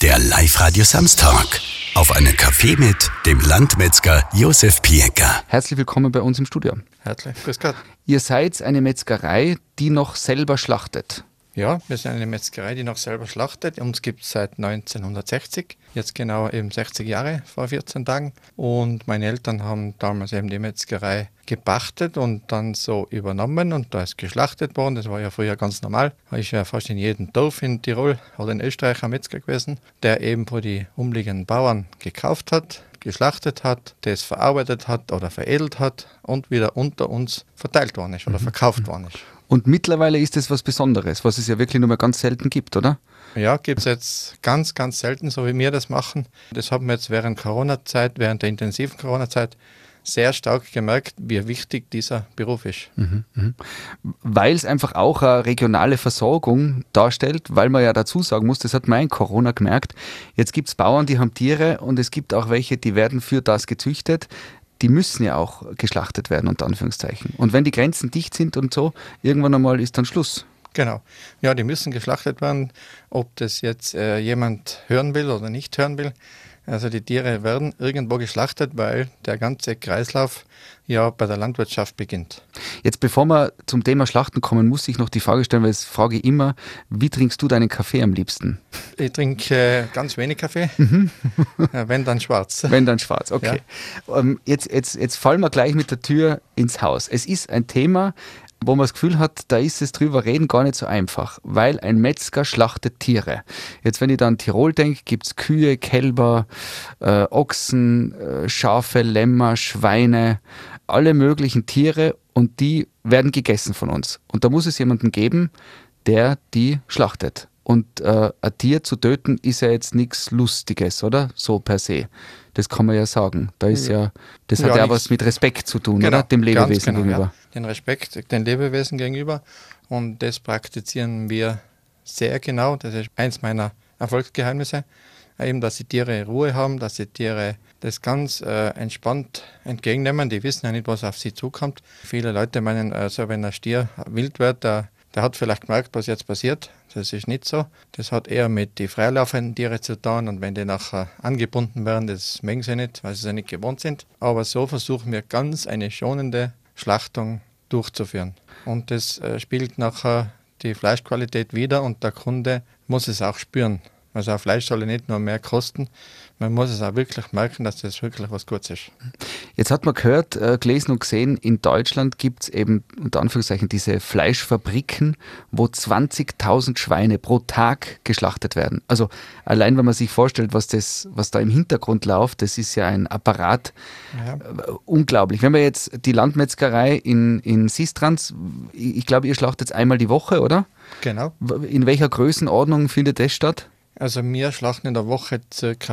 Der Live-Radio Samstag. Auf einen Kaffee mit dem Landmetzger Josef Pieker. Herzlich willkommen bei uns im Studio. Herzlich, grüß Gott. Ihr seid eine Metzgerei, die noch selber schlachtet. Ja, wir sind eine Metzgerei, die noch selber schlachtet. Uns gibt es seit 1960, jetzt genau eben 60 Jahre, vor 14 Tagen. Und meine Eltern haben damals eben die Metzgerei gepachtet und dann so übernommen und da ist geschlachtet worden. Das war ja früher ganz normal. Da ist ja fast in jedem Dorf in Tirol oder in Österreich ein Metzger gewesen, der eben von die umliegenden Bauern gekauft hat, geschlachtet hat, das verarbeitet hat oder veredelt hat und wieder unter uns verteilt worden ist oder verkauft worden ist. Und mittlerweile ist es was Besonderes, was es ja wirklich nur mal ganz selten gibt, oder? Ja, gibt es jetzt ganz, ganz selten, so wie wir das machen. Das haben wir jetzt während Corona-Zeit, während der intensiven Corona-Zeit sehr stark gemerkt, wie wichtig dieser Beruf ist. Weil es einfach auch eine regionale Versorgung darstellt, weil man ja dazu sagen muss, das hat man in Corona gemerkt, jetzt gibt es Bauern, die haben Tiere und es gibt auch welche, die werden für das gezüchtet. Die müssen ja auch geschlachtet werden, unter Anführungszeichen. Und wenn die Grenzen dicht sind und so, irgendwann einmal ist dann Schluss. Genau. Ja, die müssen geschlachtet werden, ob das jetzt jemand hören will oder nicht hören will. Also die Tiere werden irgendwo geschlachtet, weil der ganze Kreislauf ja bei der Landwirtschaft beginnt. Jetzt, bevor wir zum Thema Schlachten kommen, muss ich noch die Frage stellen, weil das frage ich immer, wie trinkst du deinen Kaffee am liebsten? Ich trinke ganz wenig Kaffee, wenn dann schwarz. Wenn dann schwarz, okay. Ja. Jetzt fallen wir gleich mit der Tür ins Haus. Es ist ein Thema, wo man das Gefühl hat, da ist es drüber reden gar nicht so einfach, weil ein Metzger schlachtet Tiere. Jetzt, wenn ich da an Tirol denke, gibt es Kühe, Kälber, Ochsen, Schafe, Lämmer, Schweine, alle möglichen Tiere und die werden gegessen von uns. Und da muss es jemanden geben, der die schlachtet. Und ein Tier zu töten ist ja jetzt nichts Lustiges, oder? So per se. Das kann man ja sagen. Da ist das hat ja was mit Respekt zu tun, genau, oder? Dem Lebewesen gegenüber. Ja. Den Respekt den Lebewesen gegenüber. Und das praktizieren wir sehr genau. Das ist eins meiner Erfolgsgeheimnisse. Eben, dass die Tiere Ruhe haben, dass die Tiere das ganz entspannt entgegennehmen. Die wissen ja nicht, was auf sie zukommt. Viele Leute meinen, also wenn ein Stier wild wird, der hat vielleicht gemerkt, was jetzt passiert. Das ist nicht so. Das hat eher mit den freilaufenden Tieren zu tun. Und wenn die nachher angebunden werden, das mögen sie nicht, weil sie es ja nicht gewohnt sind. Aber so versuchen wir ganz eine schonende Schlachtung durchzuführen. Und das spiegelt nachher die Fleischqualität wider und der Kunde muss es auch spüren. Also ein Fleisch soll ja nicht nur mehr kosten, man muss es auch wirklich merken, dass das wirklich was Gutes ist. Jetzt hat man gehört, gelesen und gesehen, in Deutschland gibt es eben unter Anführungszeichen diese Fleischfabriken, wo 20.000 Schweine pro Tag geschlachtet werden. Also allein wenn man sich vorstellt, was da im Hintergrund läuft, das ist ja ein Apparat, unglaublich. Wenn wir jetzt die Landmetzgerei in Sistrans, ich glaube, ihr schlachtet einmal die Woche, oder? Genau. In welcher Größenordnung findet das statt? Also wir schlachten in der Woche ca.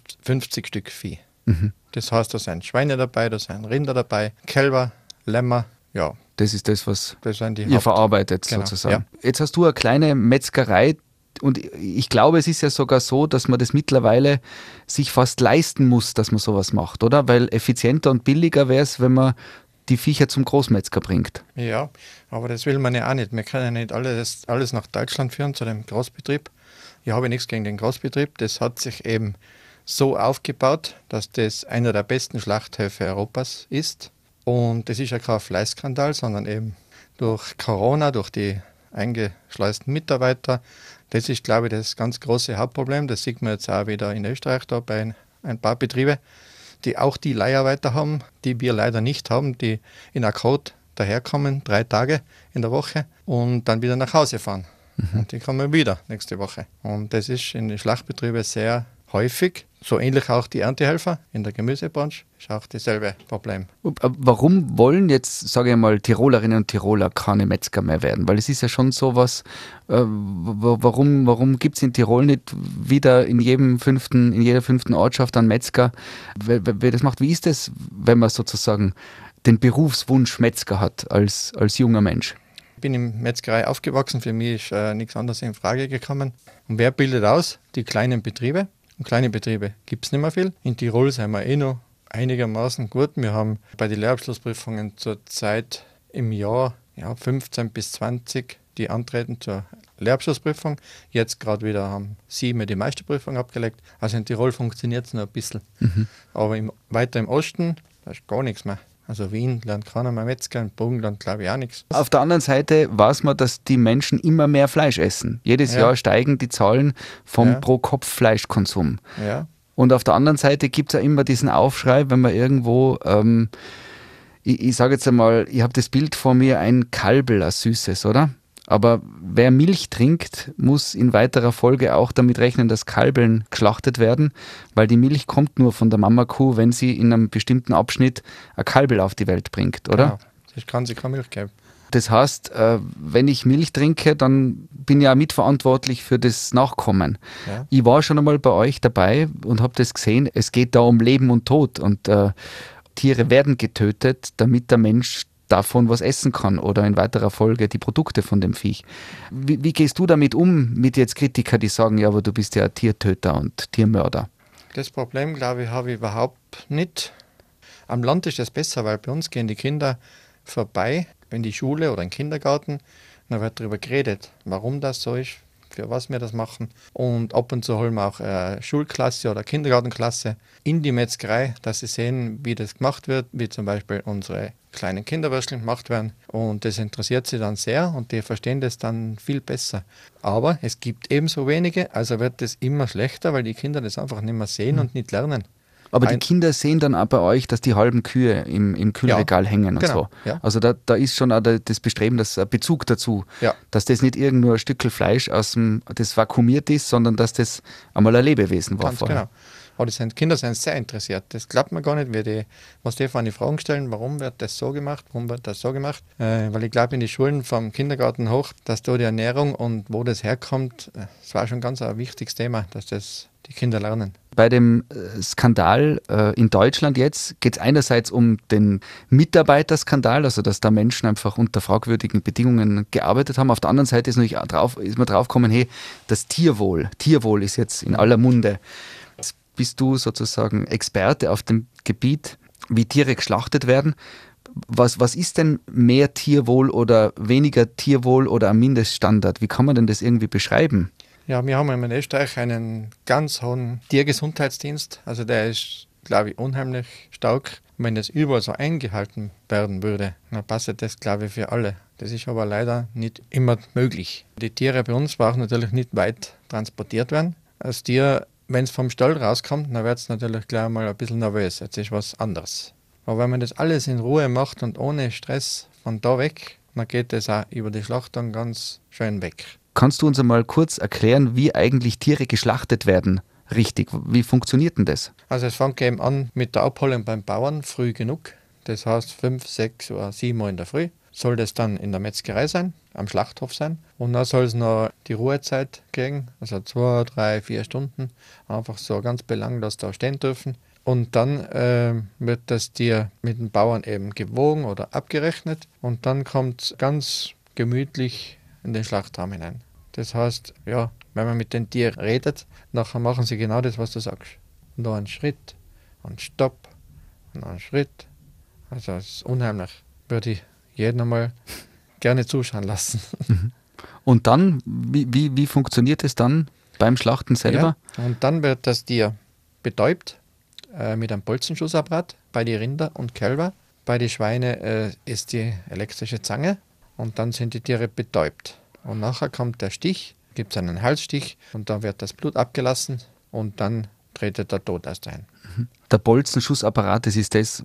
50 Stück Vieh. Das heißt, da sind Schweine dabei, da sind Rinder dabei, Kälber, Lämmer, ja. Das ist das, was das sind ihr verarbeitet, genau, sozusagen. Ja. Jetzt hast du eine kleine Metzgerei und ich glaube, es ist ja sogar so, dass man das mittlerweile sich fast leisten muss, dass man sowas macht, oder? Weil effizienter und billiger wäre es, wenn man die Viecher zum Großmetzger bringt. Ja, aber das will man ja auch nicht. Wir können ja nicht alles nach Deutschland führen, zu dem Großbetrieb. Ich habe nichts gegen den Großbetrieb. Das hat sich eben so aufgebaut, dass das einer der besten Schlachthöfe Europas ist. Und das ist ja kein Fleißskandal, sondern eben durch Corona, durch die eingeschleusten Mitarbeiter. Das ist, glaube ich, das ganz große Hauptproblem. Das sieht man jetzt auch wieder in Österreich da bei ein paar Betrieben, die auch die Leiharbeiter haben, die wir leider nicht haben, die in Akkord daherkommen, 3 Tage in der Woche und dann wieder nach Hause fahren. Und die kommen wieder nächste Woche. Und das ist in den Schlachtbetrieben sehr häufig. So ähnlich auch die Erntehelfer in der Gemüsebranche. Ist auch dasselbe Problem. Warum wollen jetzt, sage ich mal, Tirolerinnen und Tiroler keine Metzger mehr werden? Weil es ist ja schon sowas, warum gibt es in Tirol nicht wieder in jeder fünften Ortschaft einen Metzger? Wer das macht, wie ist das, wenn man sozusagen den Berufswunsch Metzger hat als junger Mensch? Ich bin in Metzgerei aufgewachsen, für mich ist nichts anderes in Frage gekommen. Und wer bildet aus? Die kleinen Betriebe. Und kleine Betriebe gibt es nicht mehr viel. In Tirol sind wir noch einigermaßen gut. Wir haben bei den Lehrabschlussprüfungen zurzeit im Jahr 15 bis 20, die antreten zur Lehrabschlussprüfung. Jetzt gerade wieder haben 7 die Meisterprüfung abgelegt. Also in Tirol funktioniert es noch ein bisschen. Aber weiter im Osten, da ist gar nichts mehr. Also Wien lernt keiner mehr Metzger, im Burgenland glaube ich auch nichts. Auf der anderen Seite weiß man, dass die Menschen immer mehr Fleisch essen. Jedes Jahr steigen die Zahlen vom Pro-Kopf-Fleischkonsum. Ja. Und auf der anderen Seite gibt es ja immer diesen Aufschrei, wenn man irgendwo, ich sage jetzt einmal, ich habe das Bild vor mir, ein Kalbel, ein süßes, oder? Aber wer Milch trinkt, muss in weiterer Folge auch damit rechnen, dass Kalbeln geschlachtet werden, weil die Milch kommt nur von der Mama-Kuh, wenn sie in einem bestimmten Abschnitt ein Kalbel auf die Welt bringt, oder? Genau. Das kann sie keine Milch geben. Das heißt, wenn ich Milch trinke, dann bin ich auch mitverantwortlich für das Nachkommen. Ja. Ich war schon einmal bei euch dabei und habe das gesehen. Es geht da um Leben und Tod und Tiere werden getötet, damit der Mensch davon was essen kann oder in weiterer Folge die Produkte von dem Viech. Wie gehst du damit um, mit jetzt Kritiker, die sagen, ja, aber du bist ja ein Tiertöter und Tiermörder? Das Problem, glaube ich, habe ich überhaupt nicht. Am Land ist das besser, weil bei uns gehen die Kinder vorbei in die Schule oder in den Kindergarten. Dann wird darüber geredet, warum das so ist, für was wir das machen. Und ab und zu holen wir auch eine Schulklasse oder Kindergartenklasse in die Metzgerei, dass sie sehen, wie das gemacht wird, wie zum Beispiel unsere kleinen Kinderwürstchen gemacht werden. Und das interessiert sie dann sehr und die verstehen das dann viel besser. Aber es gibt ebenso wenige, also wird das immer schlechter, weil die Kinder das einfach nicht mehr sehen und nicht lernen. Aber die Kinder sehen dann auch bei euch, dass die halben Kühe im Kühlregal hängen und genau, so. ja. Also da ist schon auch das Bestreben, dass ein Bezug dazu, dass das nicht irgend nur ein Stückel Fleisch das vakuumiert ist, sondern dass das einmal ein Lebewesen war. Ganz vorher. genau. Aber die Kinder sind sehr interessiert. Das klappt mir gar nicht, was die von die Fragen stellen, warum wird das so gemacht, warum wird das so gemacht. Weil ich glaube, in die Schulen vom Kindergarten hoch, dass da die Ernährung und wo das herkommt, das war schon ganz ein wichtiges Thema, dass das die Kinder lernen. Bei dem Skandal in Deutschland jetzt geht es einerseits um den Mitarbeiterskandal, also dass da Menschen einfach unter fragwürdigen Bedingungen gearbeitet haben. Auf der anderen Seite ist man draufgekommen, hey, das Tierwohl ist jetzt in aller Munde. Jetzt bist du sozusagen Experte auf dem Gebiet, wie Tiere geschlachtet werden. Was ist denn mehr Tierwohl oder weniger Tierwohl oder ein Mindeststandard? Wie kann man denn das irgendwie beschreiben? Ja, wir haben in Österreich einen ganz hohen Tiergesundheitsdienst. Also der ist, glaube ich, unheimlich stark. Wenn das überall so eingehalten werden würde, dann passt das, glaube ich, für alle. Das ist aber leider nicht immer möglich. Die Tiere bei uns brauchen natürlich nicht weit transportiert werden. Das Tier, wenn es vom Stall rauskommt, dann wird es natürlich gleich mal ein bisschen nervös. Jetzt ist was anderes. Aber wenn man das alles in Ruhe macht und ohne Stress von da weg, dann geht das auch über die Schlachtung ganz schön weg. Kannst du uns einmal kurz erklären, wie eigentlich Tiere geschlachtet werden? Richtig, wie funktioniert denn das? Also es fängt eben an mit der Abholung beim Bauern früh genug. Das heißt 5, 6 oder 7 Mal in der Früh. Soll das dann in der Metzgerei sein, am Schlachthof sein. Und dann soll es noch die Ruhezeit kriegen, also 2, 3, 4 Stunden. Einfach so ganz belanglos da stehen dürfen. Und dann wird das Tier mit dem Bauern eben gewogen oder abgerechnet. Und dann kommt es ganz gemütlich in den Schlachtraum hinein. Das heißt, ja, wenn man mit den Tieren redet, nachher machen sie genau das, was du sagst. Noch einen Schritt, einen Stopp, noch einen Schritt. Also es ist unheimlich. Würde ich jeden einmal gerne zuschauen lassen. Und dann, wie funktioniert es dann beim Schlachten selber? Ja, und dann wird das Tier betäubt mit einem Bolzenschussapparat bei den Rinder und Kälber. Bei den Schweinen ist die elektrische Zange und dann sind die Tiere betäubt. Und nachher kommt der Stich, gibt es einen Halsstich und dann wird das Blut abgelassen und dann tretet der Tod erst ein. Der Bolzenschussapparat, das ist das,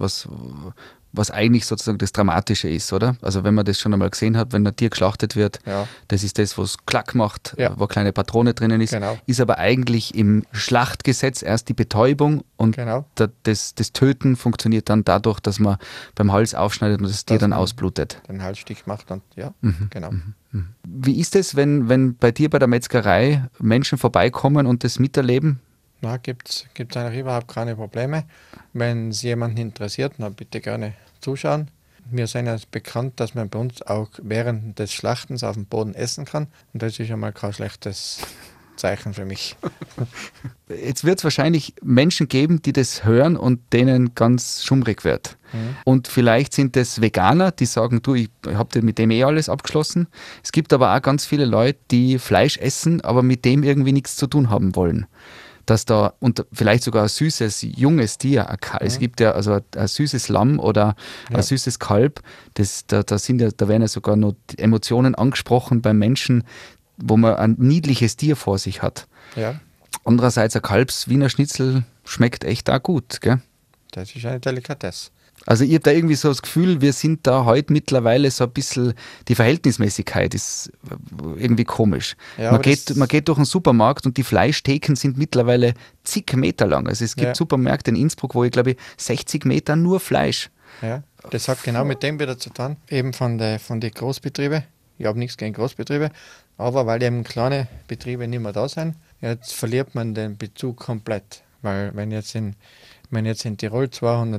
was eigentlich sozusagen das Dramatische ist, oder? Also wenn man das schon einmal gesehen hat, wenn ein Tier geschlachtet wird, das ist das, was Klack macht, wo eine kleine Patrone drinnen ist. Genau. Ist aber eigentlich im Schlachtgesetz erst die Betäubung und das Töten funktioniert dann dadurch, dass man beim Hals aufschneidet und das Tier dann ausblutet. Den Halsstich macht und genau. Wie ist es, wenn bei dir bei der Metzgerei Menschen vorbeikommen und das miterleben? Na, gibt's eigentlich überhaupt keine Probleme. Wenn es jemanden interessiert, dann bitte gerne zuschauen. Wir sind ja bekannt, dass man bei uns auch während des Schlachtens auf dem Boden essen kann. Und das ist ja mal kein schlechtes Zeichen für mich. Jetzt wird es wahrscheinlich Menschen geben, die das hören und denen ganz schummrig wird. Und vielleicht sind es Veganer, die sagen, du, ich habe mit dem alles abgeschlossen. Es gibt aber auch ganz viele Leute, die Fleisch essen, aber mit dem irgendwie nichts zu tun haben wollen. Dass da, und vielleicht sogar ein süßes, junges Tier, es gibt ja also ein süßes Lamm oder ein süßes Kalb, da werden ja sogar noch Emotionen angesprochen beim Menschen, wo man ein niedliches Tier vor sich hat. Ja, Andererseits ein Wiener Schnitzel schmeckt echt auch gut, gell? das ist eine Delikatesse. Also ich habe da irgendwie so das Gefühl, wir sind da heute mittlerweile so ein bisschen, die Verhältnismäßigkeit ist irgendwie komisch. Ja, man geht durch einen Supermarkt und die Fleischtheken sind mittlerweile zig Meter lang. Also es gibt Supermärkte in Innsbruck, wo ich glaube 60 Meter nur Fleisch. Ja, das hat genau mit dem wieder zu tun, eben von den Großbetrieben. Ich habe nichts gegen Großbetriebe, aber weil eben kleine Betriebe nicht mehr da sind, jetzt verliert man den Bezug komplett. Weil wenn jetzt in Tirol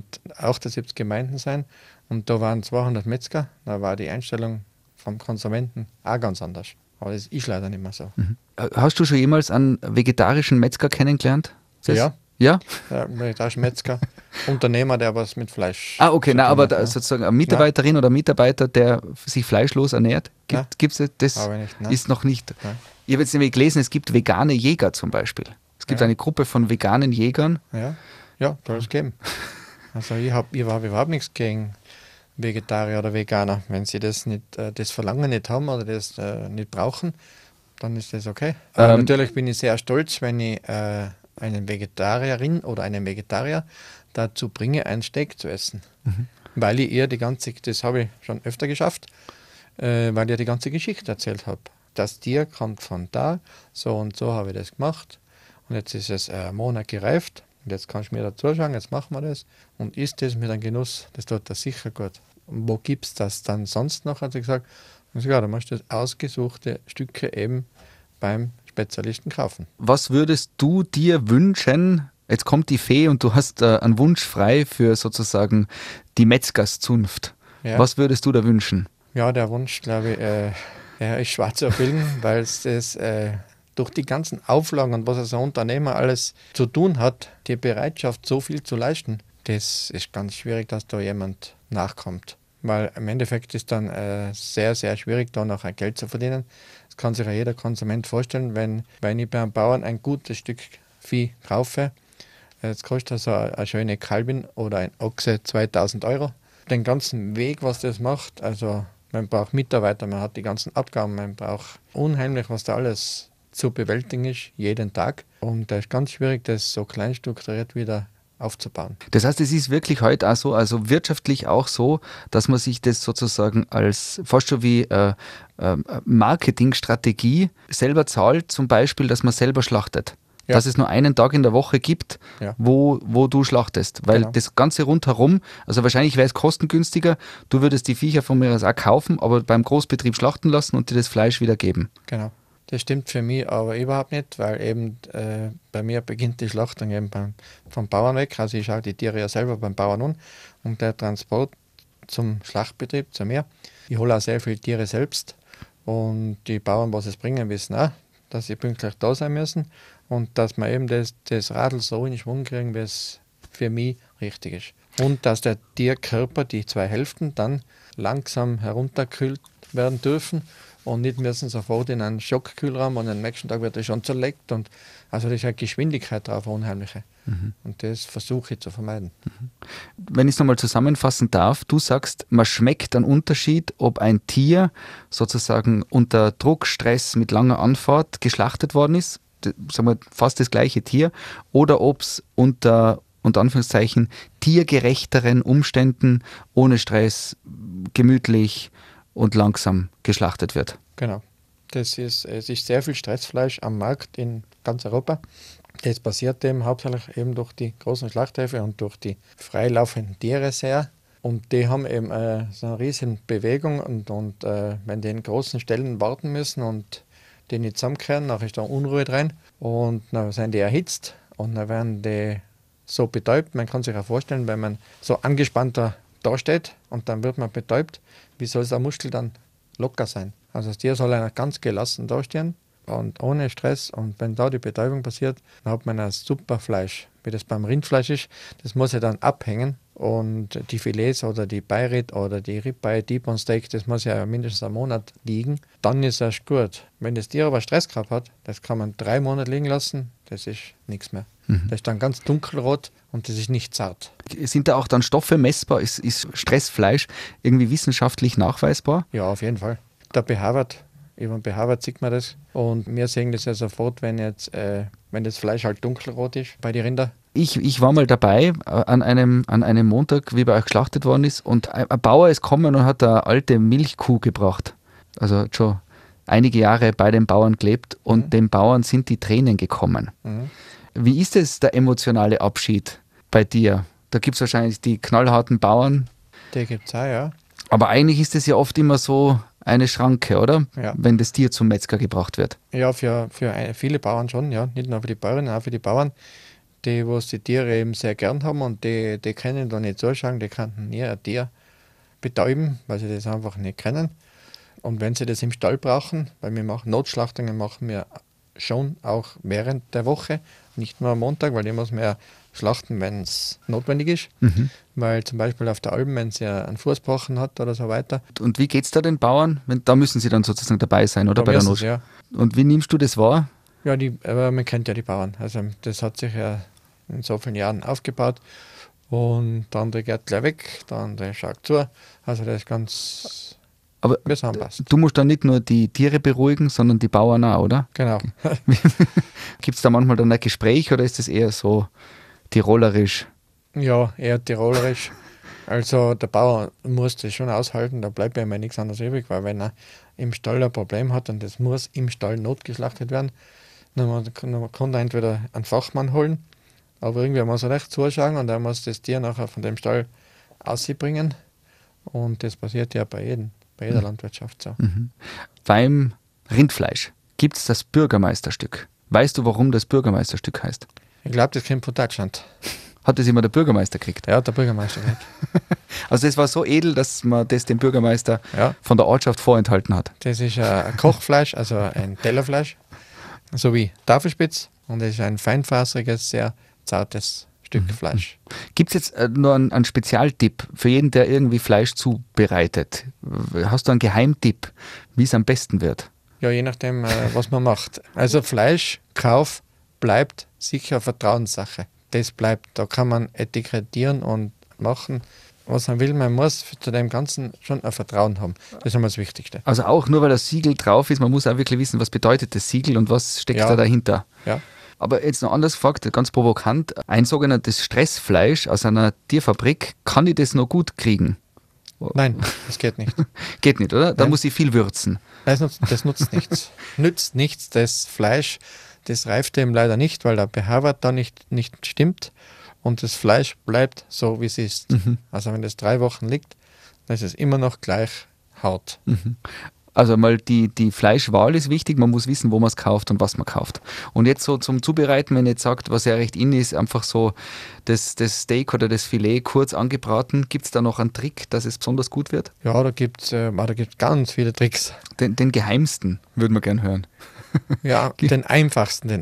278 Gemeinden sind und da waren 200 Metzger, dann war die Einstellung vom Konsumenten auch ganz anders. Aber das ist leider nicht mehr so. Hast du schon jemals einen vegetarischen Metzger kennengelernt? Ja. Ja? Da ist Metzger, Unternehmer, der was mit Fleisch. Okay, zu tun aber hat, sozusagen eine Mitarbeiterin oder Mitarbeiter, der sich fleischlos ernährt, gibt es das? Aber nicht, nein. Ist noch nicht. Nein. Ich habe jetzt nämlich gelesen, es gibt vegane Jäger zum Beispiel. Es gibt eine Gruppe von veganen Jägern. Ja, soll es geben. Also ich habe überhaupt nichts gegen Vegetarier oder Veganer. Wenn sie das Verlangen nicht haben oder das nicht brauchen, dann ist das okay. Natürlich bin ich sehr stolz, wenn ich eine Vegetarierin oder einen Vegetarier dazu bringe, ein Steak zu essen. Weil ich ihr das habe ich schon öfter geschafft, weil ich ihr die ganze Geschichte erzählt habe. Das Tier kommt von da, so und so habe ich das gemacht und jetzt ist es einen Monat gereift und jetzt kannst du mir da zuschauen, jetzt machen wir das und isst das mit einem Genuss, das tut das sicher gut. Und wo gibt es das dann sonst noch, hat sie gesagt. Und ja, da musst du das ausgesuchte Stücke eben beim Spezialisten kaufen. Was würdest du dir wünschen? Jetzt kommt die Fee und du hast einen Wunsch frei für sozusagen die Metzgerszunft. Ja. Was würdest du da wünschen? Ja, der Wunsch, glaube ich, ist schwer zu erfüllen, weil es das durch die ganzen Auflagen und was ein Unternehmer alles zu tun hat, die Bereitschaft, so viel zu leisten, das ist ganz schwierig, dass da jemand nachkommt. Weil im Endeffekt ist dann sehr, sehr schwierig, da noch ein Geld zu verdienen. Das kann sich ja jeder Konsument vorstellen, wenn ich bei einem Bauern ein gutes Stück Vieh kaufe, jetzt kostet so eine schöne Kalbin oder ein Ochse 2000 Euro. Den ganzen Weg, was das macht, also man braucht Mitarbeiter, man hat die ganzen Abgaben, man braucht unheimlich, was da alles zu bewältigen ist, jeden Tag. Und da ist ganz schwierig, das so klein strukturiert wieder aufzubauen. Das heißt, es ist wirklich heute auch so, also wirtschaftlich auch so, dass man sich das sozusagen als fast schon wie Marketingstrategie selber zahlt, zum Beispiel, dass man selber schlachtet. Ja. Dass es nur einen Tag in der Woche gibt, wo du schlachtest. Weil das Ganze rundherum, also wahrscheinlich wäre es kostengünstiger, du würdest die Viecher von mir aus auch kaufen, aber beim Großbetrieb schlachten lassen und dir das Fleisch wieder geben. Genau. Das stimmt für mich aber überhaupt nicht, weil eben bei mir beginnt die Schlachtung eben vom Bauern weg. Also ich schaue die Tiere ja selber beim Bauern an und der Transport zum Schlachtbetrieb, zu mir. Ich hole auch sehr viele Tiere selbst und die Bauern, was es bringen, wissen auch, dass sie pünktlich da sein müssen und dass wir eben das Radl so in Schwung kriegen, wie es für mich richtig ist. Und dass der Tierkörper, die zwei Hälften, dann langsam herunterkühlt werden dürfen und nicht müssen sofort in einen Schockkühlraum und am nächsten Tag wird er schon zerlegt. Und also das ist eine Geschwindigkeit drauf, unheimliche. Und das versuche ich zu vermeiden. Wenn ich es nochmal zusammenfassen darf, du sagst, man schmeckt einen Unterschied, ob ein Tier sozusagen unter Druck, Stress, mit langer Anfahrt geschlachtet worden ist, sagen wir fast das gleiche Tier, oder ob es unter Anführungszeichen tiergerechteren Umständen, ohne Stress, gemütlich und langsam geschlachtet wird. Genau. Es ist sehr viel Stressfleisch am Markt in ganz Europa. Das passiert eben hauptsächlich eben durch die großen Schlachthöfe und durch die freilaufenden Tiere sehr. Und die haben eben so eine riesen Bewegung und wenn die in großen Stellen warten müssen und die nicht zusammenkehren, dann ist da Unruhe drin und dann sind die erhitzt und dann werden die so betäubt. Man kann sich auch vorstellen, wenn man so angespannter dasteht und dann wird man betäubt, wie soll der Muskel dann locker sein? Also das Tier soll einer ganz gelassen dastehen und ohne Stress. Und wenn da die Betäubung passiert, dann hat man ein super Fleisch, wie das beim Rindfleisch ist. Das muss ja dann abhängen Und die Filets oder die Beirät oder die Ribeye, T-Bone Steak, das muss ja mindestens einen Monat liegen. Dann ist es gut. Wenn das Tier aber Stress gehabt hat, das kann man 3 Monate liegen lassen, das ist nichts mehr. Das ist dann ganz dunkelrot und das ist nicht zart. Sind da auch dann Stoffe messbar? Ist Stressfleisch irgendwie wissenschaftlich nachweisbar? Ja, auf jeden Fall. Der pH-Wert, über den pH-Wert sieht man das. Und wir sehen das ja sofort, wenn das Fleisch halt dunkelrot ist bei den Rindern. Ich war mal dabei an einem Montag, wie bei euch geschlachtet worden ist, und ein Bauer ist gekommen und hat eine alte Milchkuh gebracht. Also hat schon einige Jahre bei den Bauern gelebt und den Bauern sind die Tränen gekommen. Wie ist es, der emotionale Abschied bei dir? Da gibt es wahrscheinlich die knallharten Bauern. Die gibt es auch, ja. Aber eigentlich ist es ja oft immer so eine Schranke, oder? Ja. Wenn das Tier zum Metzger gebracht wird. Ja, für viele Bauern schon, ja. Nicht nur für die Bäuerinnen, auch für die Bauern, die die Tiere eben sehr gern haben und die können da nicht zuschauen, die könnten nie ein Tier betäuben, weil sie das einfach nicht können. Und wenn sie das im Stall brauchen, weil Notschlachtungen machen wir schon auch während der Woche, nicht nur am Montag, weil die muss man ja schlachten, wenn es notwendig ist. Weil zum Beispiel auf der Alm, wenn sie einen Fuß gebrochen hat oder so weiter. Und wie geht es da den Bauern? Da müssen sie dann sozusagen dabei sein, oder? Bei der Not. Ja. Und wie nimmst du das wahr? Ja, aber man kennt ja die Bauern. Also das hat sich ja in so vielen Jahren aufgebaut. Und der andere geht gleich weg, der andere schaut zu. Also das ist ganz... Aber passt. du musst dann nicht nur die Tiere beruhigen, sondern die Bauern auch, oder? Genau. Gibt es da manchmal dann ein Gespräch oder ist das eher so tirolerisch? Ja, eher tirolerisch. Also der Bauer muss das schon aushalten, da bleibt ja immer nichts anderes übrig, weil wenn er im Stall ein Problem hat und das muss im Stall notgeschlachtet werden, dann kann er entweder einen Fachmann holen, aber irgendwie muss er recht zuschauen und er muss das Tier nachher von dem Stall ausbringen. Und das passiert ja bei jeder Landwirtschaft so. Beim Rindfleisch gibt es das Bürgermeisterstück. Weißt du, warum das Bürgermeisterstück heißt? Ich glaube, das kommt von Deutschland. Hat das immer der Bürgermeister gekriegt? Ja, der Bürgermeister gekriegt. Also das war so edel, dass man das dem Bürgermeister von der Ortschaft vorenthalten hat. Das ist ein Kochfleisch, also ein Tellerfleisch, sowie Tafelspitz, und das ist ein feinfaseriges, sehr zartes Stück Fleisch. Gibt es jetzt nur einen Spezialtipp für jeden, der irgendwie Fleisch zubereitet? Hast du einen Geheimtipp, wie es am besten wird? Ja, je nachdem, was man macht. Also Fleischkauf bleibt sicher eine Vertrauenssache. Das bleibt, da kann man etikettieren und machen, was man will. Man muss zu dem Ganzen schon ein Vertrauen haben. Das ist immer das Wichtigste. Also auch nur, weil das Siegel drauf ist, man muss auch wirklich wissen, was bedeutet das Siegel und was steckt da dahinter. Ja. Aber jetzt noch anders gefragt, ganz provokant, ein sogenanntes Stressfleisch aus einer Tierfabrik, kann ich das noch gut kriegen? Nein, das geht nicht. Geht nicht, oder? Da muss ich viel würzen. Das nutzt nichts. Nützt nichts. Das Fleisch, das reift eben leider nicht, weil der pH-Wert da nicht stimmt und das Fleisch bleibt so, wie es ist. Also wenn das 3 Wochen liegt, dann ist es immer noch gleich hart. Also mal die Fleischwahl ist wichtig, man muss wissen, wo man es kauft und was man kauft. Und jetzt so zum Zubereiten, wenn ihr jetzt sagt, was ja recht in ist, einfach so das Steak oder das Filet kurz angebraten, gibt es da noch einen Trick, dass es besonders gut wird? Ja, da gibt's ganz viele Tricks. Den geheimsten würden wir gern hören. Ja, den einfachsten,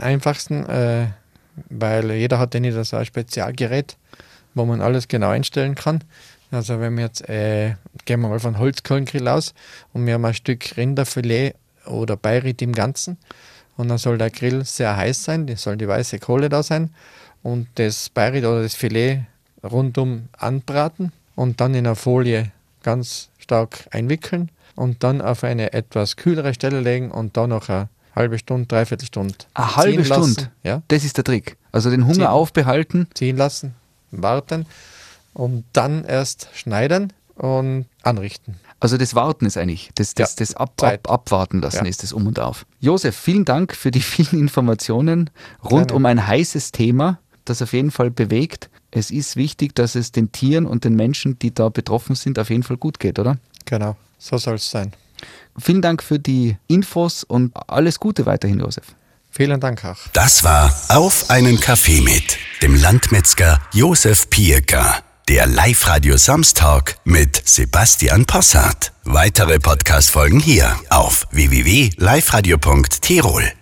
weil jeder hat ja nicht so ein Spezialgerät, wo man alles genau einstellen kann. Also wenn wir jetzt, gehen wir mal von Holzkohlengrill aus und wir haben ein Stück Rinderfilet oder Beirät im Ganzen und dann soll der Grill sehr heiß sein, soll die weiße Kohle da sein und das Beirät oder das Filet rundum anbraten und dann in eine Folie ganz stark einwickeln und dann auf eine etwas kühlere Stelle legen und da noch eine halbe Stunde, dreiviertel Stunde eine halbe Stunde? Ja. Das ist der Trick. Also den Hunger aufbehalten. Ziehen lassen, warten. Und dann erst schneiden und anrichten. Also das Warten ist eigentlich, das Abwarten lassen ist das Um und Auf. Josef, vielen Dank für die vielen Informationen rund um ein heißes Thema, das auf jeden Fall bewegt. Es ist wichtig, dass es den Tieren und den Menschen, die da betroffen sind, auf jeden Fall gut geht, oder? Genau, so soll es sein. Vielen Dank für die Infos und alles Gute weiterhin, Josef. Vielen Dank auch. Das war Auf einen Kaffee mit dem Landmetzger Josef Pieker. Der Live-Radio Samstag mit Sebastian Possart. Weitere Podcast-Folgen hier auf www.liveradio.tirol.